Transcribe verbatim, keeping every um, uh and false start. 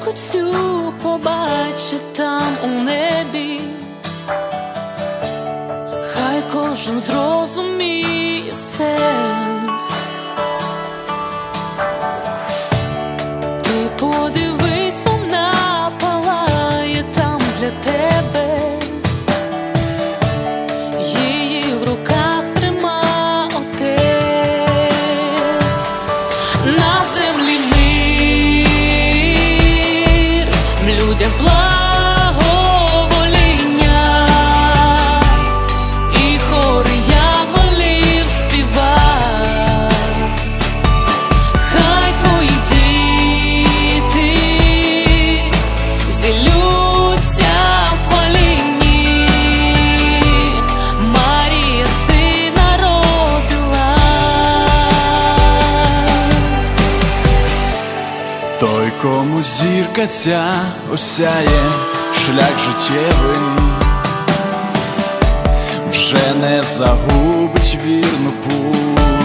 зірку цю побачить там у небі, хай кожен зрозуміє сенс. Ти подивись, вона палає там для тебе, її в руках трима Отець. На землі мир, в людях благовоління, і хори янголів співа. Хай твої діти зіллються в хвалінні, Марія сина родила. Той, кому зірка ця осяє шлях життєвий, вже не загубить вірну путь.